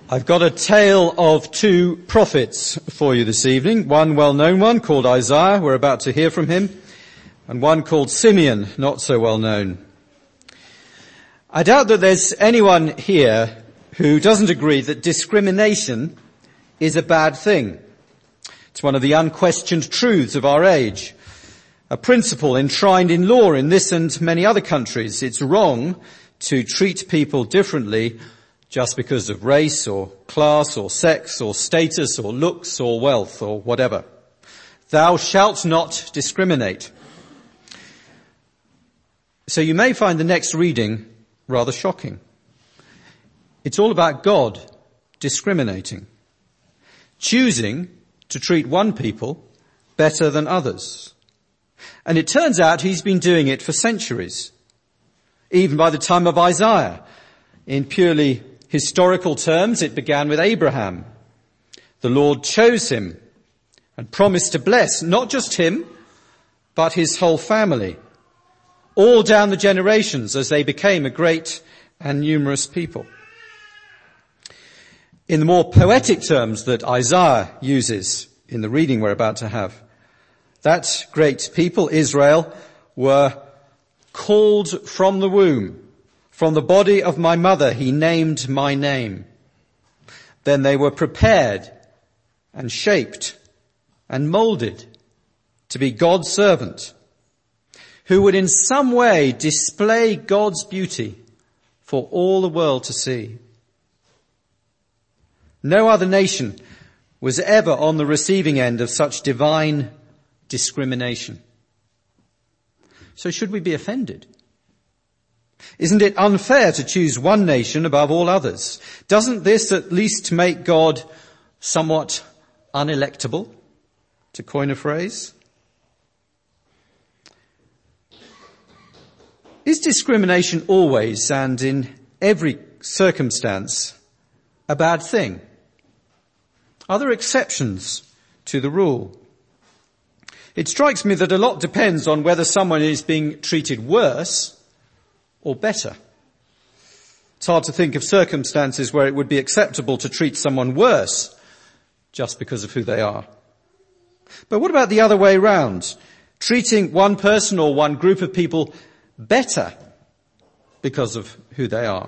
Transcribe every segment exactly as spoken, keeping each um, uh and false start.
I've got a tale of two prophets for you this evening. One well-known one called Isaiah, we're about to hear from him, and one called Simeon, not so well known. I doubt that there's anyone here who doesn't agree that discrimination is a bad thing. It's one of the unquestioned truths of our age, a principle enshrined in law in this and many other countries. It's wrong to treat people differently just because of race or class or sex or status or looks or wealth or whatever. Thou shalt not discriminate. So you may find the next reading rather shocking. It's all about God discriminating, choosing to treat one people better than others. And it turns out he's been doing it for centuries, even by the time of Isaiah. In purely historical terms, it began with Abraham. The Lord chose him and promised to bless not just him, but his whole family, all down the generations as they became a great and numerous people. In the more poetic terms that Isaiah uses in the reading we're about to have, that great people, Israel, were called from the womb. From the body of my mother, he named my name. Then they were prepared and shaped and molded to be God's servant, who would in some way display God's beauty for all the world to see. No other nation was ever on the receiving end of such divine discrimination. So should we be offended? Isn't it unfair to choose one nation above all others? Doesn't this at least make God somewhat unelectable, to coin a phrase? Is discrimination always and in every circumstance a bad thing? Are there exceptions to the rule? It strikes me that a lot depends on whether someone is being treated worse or better. It's hard to think of circumstances where it would be acceptable to treat someone worse just because of who they are. But what about the other way round? Treating one person or one group of people better because of who they are.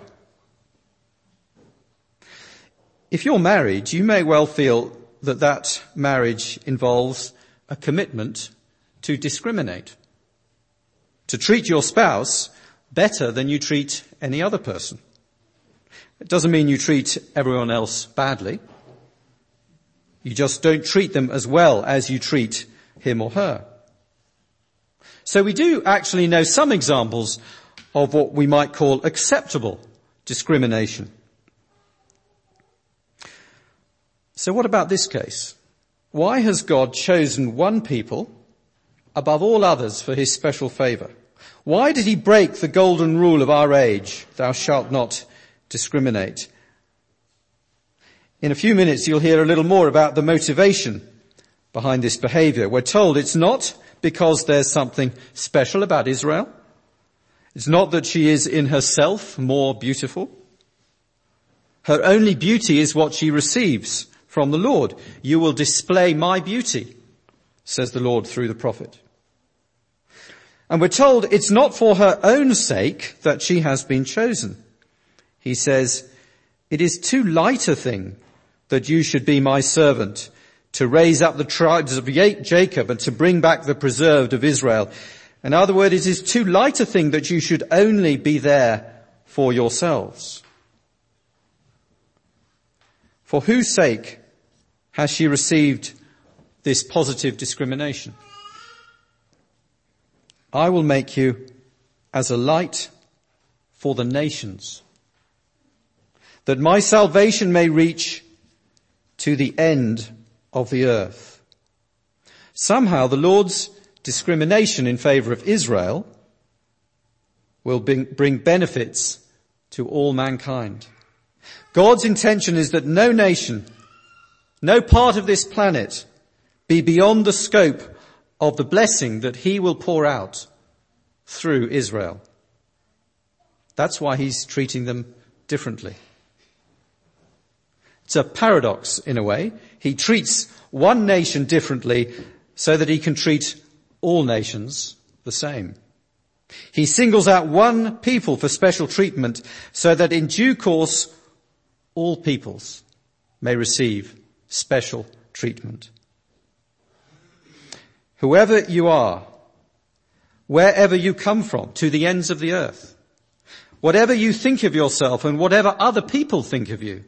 If you're married, you may well feel that that marriage involves a commitment to discriminate, to treat your spouse better than you treat any other person. It doesn't mean you treat everyone else badly. You just don't treat them as well as you treat him or her. So we do actually know some examples of what we might call acceptable discrimination. So what about this case? Why has God chosen one people above all others for his special favour? Why did he break the golden rule of our age, thou shalt not discriminate? In a few minutes you'll hear a little more about the motivation behind this behaviour. We're told it's not because there's something special about Israel. It's not that she is in herself more beautiful. Her only beauty is what she receives from the Lord. You will display my beauty, says the Lord through the prophet. And we're told it's not for her own sake that she has been chosen. He says, it is too light a thing that you should be my servant, to raise up the tribes of Jacob and to bring back the preserved of Israel. In other words, it is too light a thing that you should only be there for yourselves. For whose sake has she received this positive discrimination? I will make you as a light for the nations, that my salvation may reach to the end of the earth. Somehow the Lord's discrimination in favour of Israel will bring benefits to all mankind. God's intention is that no nation, no part of this planet be beyond the scope of the blessing that he will pour out through Israel. That's why he's treating them differently. It's a paradox in a way. He treats one nation differently so that he can treat all nations the same. He singles out one people for special treatment so that in due course all peoples may receive special treatment. Whoever you are, wherever you come from, to the ends of the earth, whatever you think of yourself and whatever other people think of you,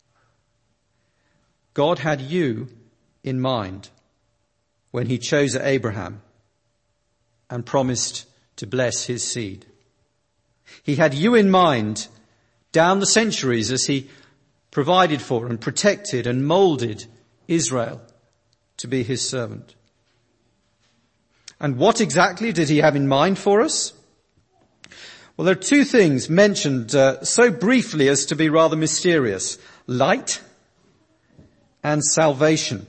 God had you in mind when he chose Abraham and promised to bless his seed. He had you in mind down the centuries as he provided for and protected and molded Israel to be his servant. And what exactly did he have in mind for us? Well, there are two things mentioned uh, so briefly as to be rather mysterious. Light and salvation.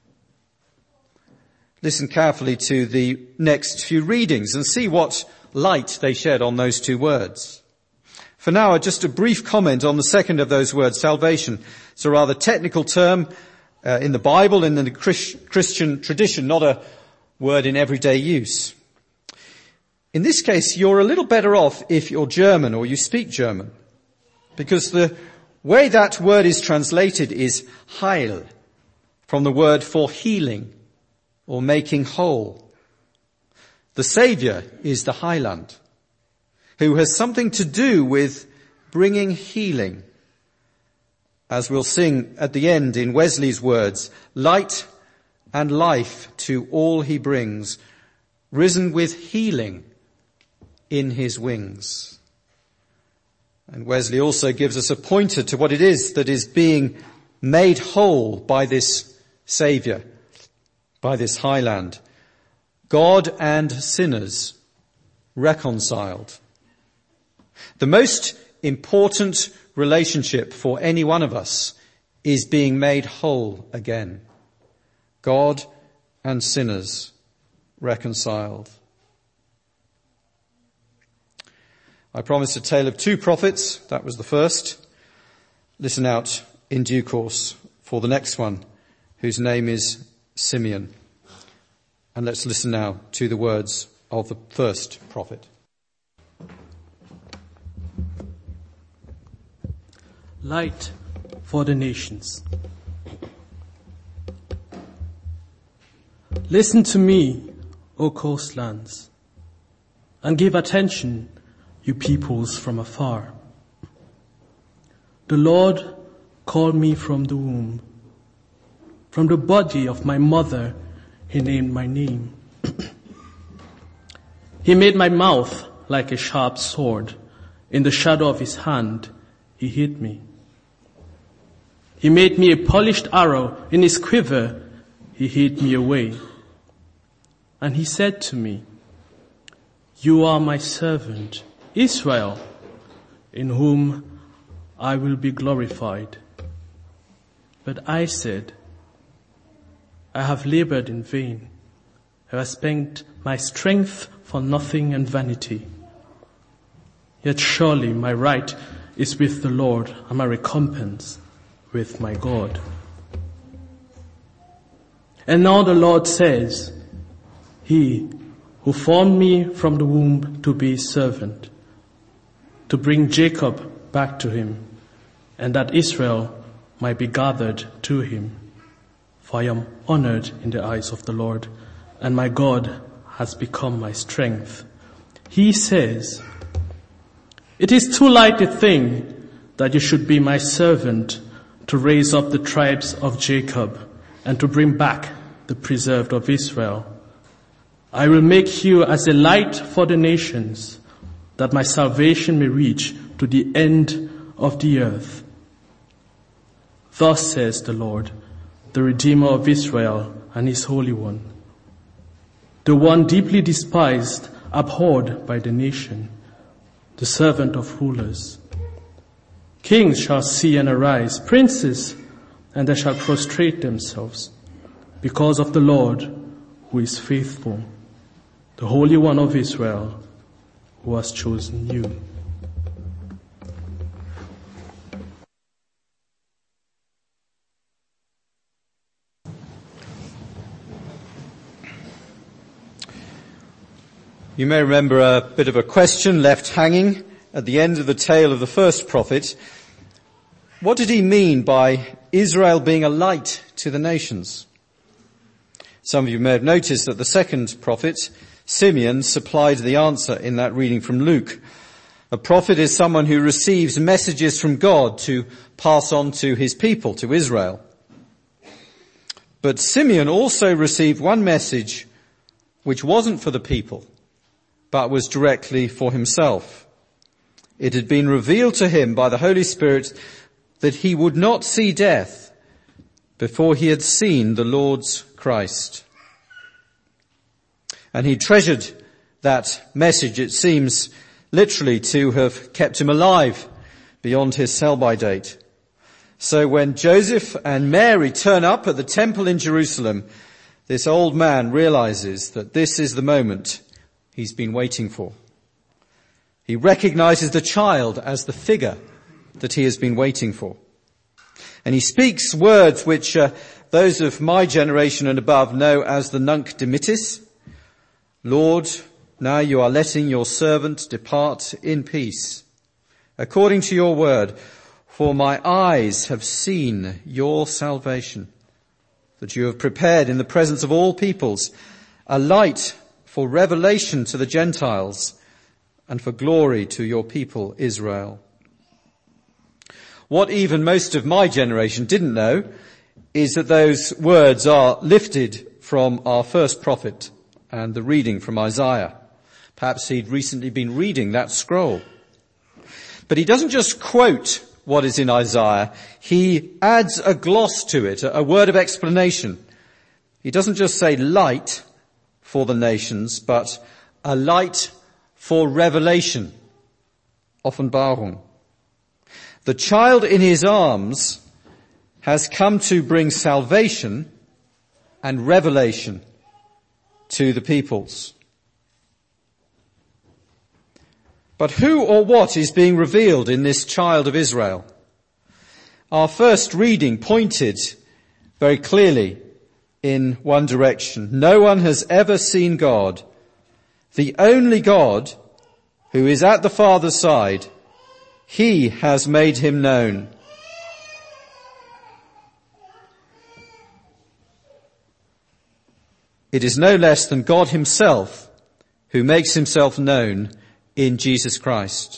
Listen carefully to the next few readings and see what light they shed on those two words. For now, just a brief comment on the second of those words, salvation. It's a rather technical term uh, in the Bible and in the Chris- Christian tradition, not a word in everyday use. In this case, you're a little better off if you're German or you speak German, because the way that word is translated is heil, from the word for healing or making whole. The Saviour is the Heiland, who has something to do with bringing healing. As we'll sing at the end in Wesley's words, light and life to all he brings, risen with healing in his wings. And Wesley also gives us a pointer to what it is that is being made whole by this Saviour, by this Heiland. God and sinners reconciled. The most important relationship for any one of us is being made whole again. God and sinners reconciled. I promised a tale of two prophets. That was the first. Listen out in due course for the next one, whose name is Simeon. And let's listen now to the words of the first prophet. Light for the nations. Listen to me, O coastlands, and give attention, you peoples from afar. The Lord called me from the womb. From the body of my mother, he named my name. He made my mouth like a sharp sword. In the shadow of his hand, he hid me. He made me a polished arrow. In his quiver, he hid me away. And he said to me, you are my servant, Israel, in whom I will be glorified. But I said, I have labored in vain. I have spent my strength for nothing and vanity. Yet surely my right is with the Lord, and my recompense with my God. And now the Lord says, he who formed me from the womb to be his servant, to bring Jacob back to him, and that Israel might be gathered to him. For I am honored in the eyes of the Lord, and my God has become my strength. He says, it is too light a thing that you should be my servant to raise up the tribes of Jacob and to bring back the preserved of Israel. I will make you as a light for the nations, that my salvation may reach to the end of the earth. Thus says the Lord, the Redeemer of Israel and his Holy One, the one deeply despised, abhorred by the nation, the servant of rulers. Kings shall see and arise, princes, and they shall prostrate themselves, because of the Lord who is faithful, the Holy One of Israel, who has chosen you. You may remember a bit of a question left hanging at the end of the tale of the first prophet. What did he mean by Israel being a light to the nations? Some of you may have noticed that the second prophet, Simeon, supplied the answer in that reading from Luke. A prophet is someone who receives messages from God to pass on to his people, to Israel. But Simeon also received one message which wasn't for the people, but was directly for himself. It had been revealed to him by the Holy Spirit that he would not see death before he had seen the Lord's Christ. And he treasured that message, it seems literally to have kept him alive beyond his sell-by date. So when Joseph and Mary turn up at the temple in Jerusalem, this old man realizes that this is the moment he's been waiting for. He recognizes the child as the figure that he has been waiting for. And he speaks words which uh, those of my generation and above know as the Nunc Dimittis. Lord, now you are letting your servant depart in peace, according to your word, for my eyes have seen your salvation, that you have prepared in the presence of all peoples a light for revelation to the Gentiles and for glory to your people Israel. What even most of my generation didn't know is that those words are lifted from our first prophet and the reading from Isaiah. Perhaps he'd recently been reading that scroll. But he doesn't just quote what is in Isaiah, he adds a gloss to it, a word of explanation. He doesn't just say light for the nations, but a light for revelation, Offenbarung. The child in his arms has come to bring salvation and revelation to the peoples. But who or what is being revealed in this child of Israel? Our first reading pointed very clearly in one direction. No one has ever seen God. The only God who is at the Father's side, he has made him known. It is no less than God himself who makes himself known in Jesus Christ.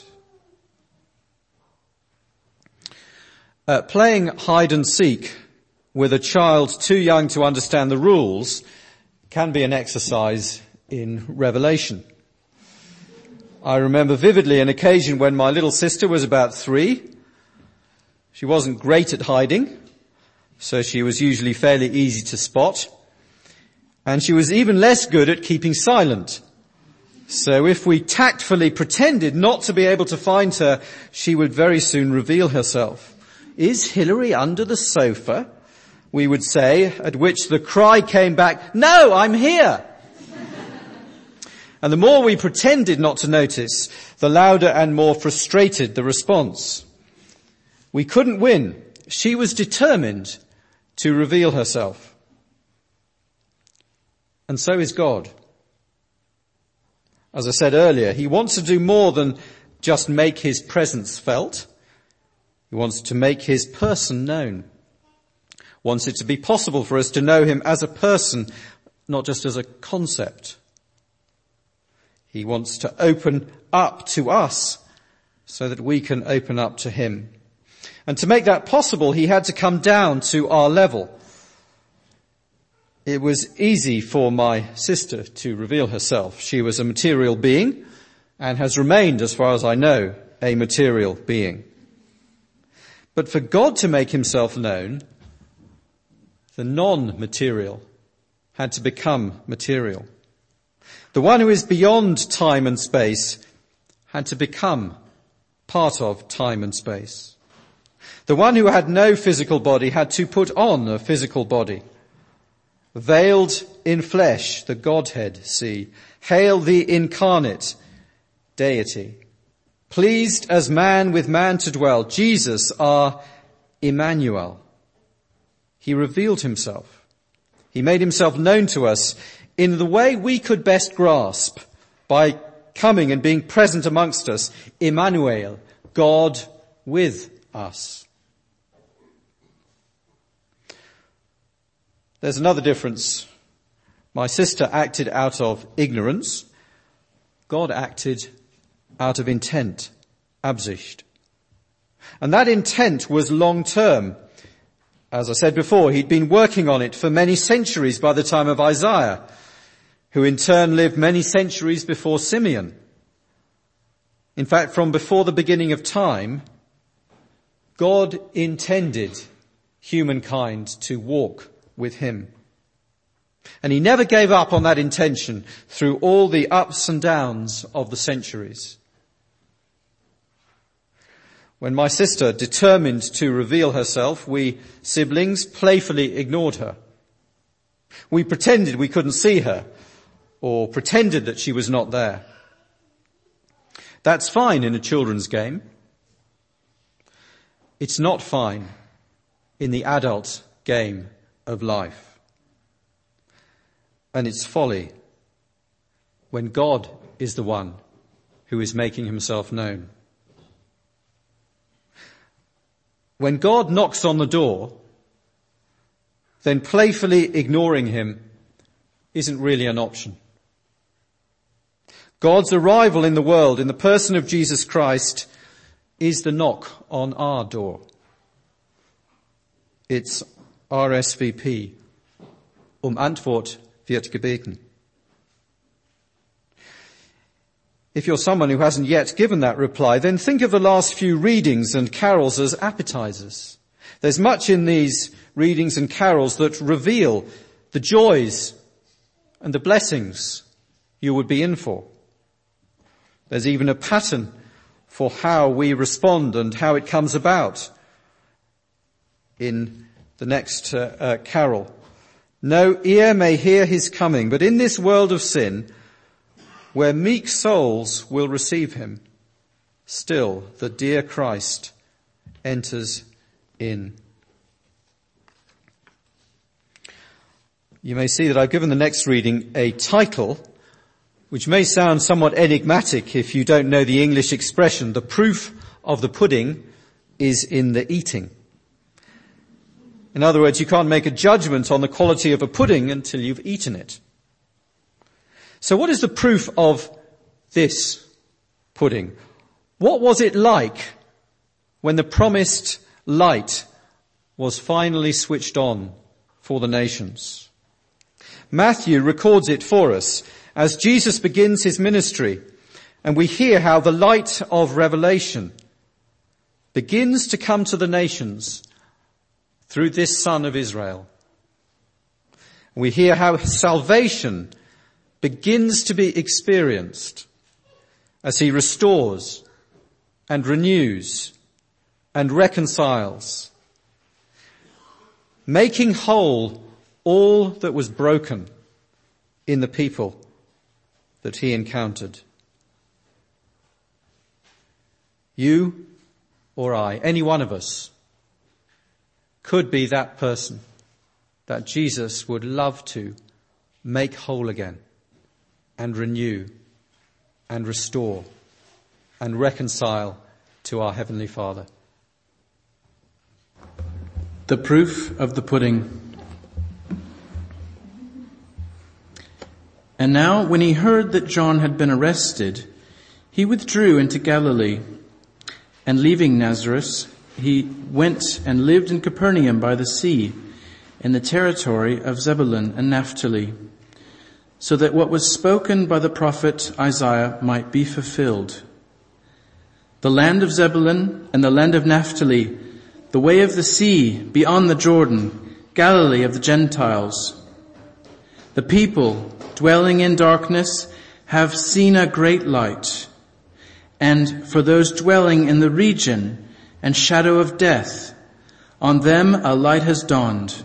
Uh, playing hide and seek with a child too young to understand the rules can be an exercise in revelation. I remember vividly an occasion when my little sister was about three. She wasn't great at hiding, so she was usually fairly easy to spot. And she was even less good at keeping silent. So if we tactfully pretended not to be able to find her, she would very soon reveal herself. Is Hilary under the sofa? We would say, at which the cry came back, no, I'm here. And the more we pretended not to notice, the louder and more frustrated the response. We couldn't win. She was determined to reveal herself. And so is God. As I said earlier, he wants to do more than just make his presence felt. He wants to make his person known. Wants it to be possible for us to know him as a person, not just as a concept. He wants to open up to us so that we can open up to him. And to make that possible, he had to come down to our level. It was easy for my sister to reveal herself. She was a material being and has remained, as far as I know, a material being. But for God to make himself known, the non-material had to become material. The one who is beyond time and space had to become part of time and space. The one who had no physical body had to put on a physical body. Veiled in flesh, the Godhead see. Hail the incarnate deity. Pleased as man with man to dwell. Jesus, our Emmanuel. He revealed himself. He made himself known to us in the way we could best grasp, by coming and being present amongst us, Emmanuel, God with us. There's another difference. My sister acted out of ignorance. God acted out of intent, Absicht. And that intent was long-term. As I said before, he'd been working on it for many centuries by the time of Isaiah, who in turn lived many centuries before Simeon. In fact, from before the beginning of time, God intended humankind to walk with him. And he never gave up on that intention through all the ups and downs of the centuries. When my sister determined to reveal herself, we siblings playfully ignored her. We pretended we couldn't see her, or pretended that she was not there. That's fine in a children's game. It's not fine in the adult game of life. And it's folly when God is the one who is making himself known. When God knocks on the door, then playfully ignoring him isn't really an option. God's arrival in the world in the person of Jesus Christ is the knock on our door. It's R S V P. Um Antwort wird gebeten. If you're someone who hasn't yet given that reply, then think of the last few readings and carols as appetizers. There's much in these readings and carols that reveal the joys and the blessings you would be in for. There's even a pattern for how we respond and how it comes about in the next uh, uh, carol. No ear may hear his coming, but in this world of sin, where meek souls will receive him, still the dear Christ enters in. You may see that I've given the next reading a title which may sound somewhat enigmatic if you don't know the English expression. The proof of the pudding is in the eating. In other words, you can't make a judgment on the quality of a pudding until you've eaten it. So what is the proof of this pudding? What was it like when the promised light was finally switched on for the nations? Matthew records it for us as Jesus begins his ministry, and we hear how the light of revelation begins to come to the nations through this son of Israel. We hear how salvation begins to be experienced as he restores and renews and reconciles, making whole all that was broken in the people that he encountered. You or I, any one of us, could be that person that Jesus would love to make whole again and renew and restore and reconcile to our Heavenly Father. The proof of the pudding. And now, when he heard that John had been arrested, he withdrew into Galilee, and leaving Nazareth, he went and lived in Capernaum by the sea, in the territory of Zebulun and Naphtali, so that what was spoken by the prophet Isaiah might be fulfilled. The land of Zebulun and the land of Naphtali, the way of the sea beyond the Jordan, Galilee of the Gentiles. The people dwelling in darkness have seen a great light, and for those dwelling in the region and shadow of death, on them a light has dawned.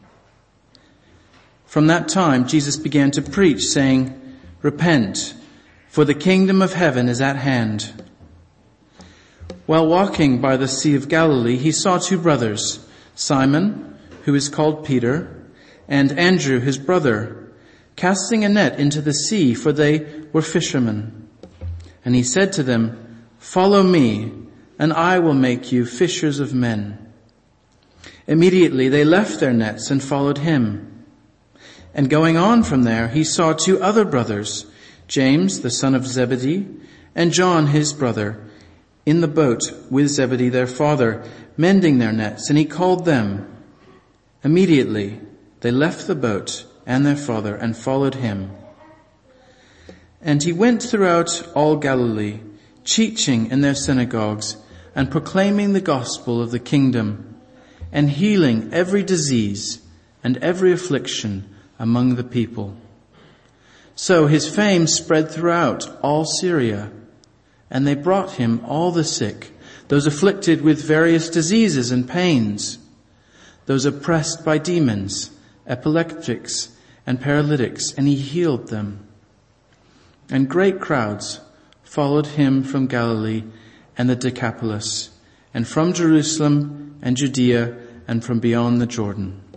From that time Jesus began to preach, saying, Repent, for the kingdom of heaven is at hand. While walking by the Sea of Galilee, he saw two brothers, Simon, who is called Peter, and Andrew his brother, casting a net into the sea, for they were fishermen. And he said to them, "Follow me, and I will make you fishers of men." Immediately they left their nets and followed him. And going on from there, he saw two other brothers, James, the son of Zebedee, and John, his brother, in the boat with Zebedee their father, mending their nets, and he called them. Immediately they left the boat and their father and followed him. And he went throughout all Galilee, teaching in their synagogues and proclaiming the gospel of the kingdom, and healing every disease and every affliction among the people. So his fame spread throughout all Syria, and they brought him all the sick, those afflicted with various diseases and pains, those oppressed by demons, epileptics, and paralytics, and he healed them. And great crowds followed him from Galilee and the Decapolis, and from Jerusalem and Judea, and from beyond the Jordan.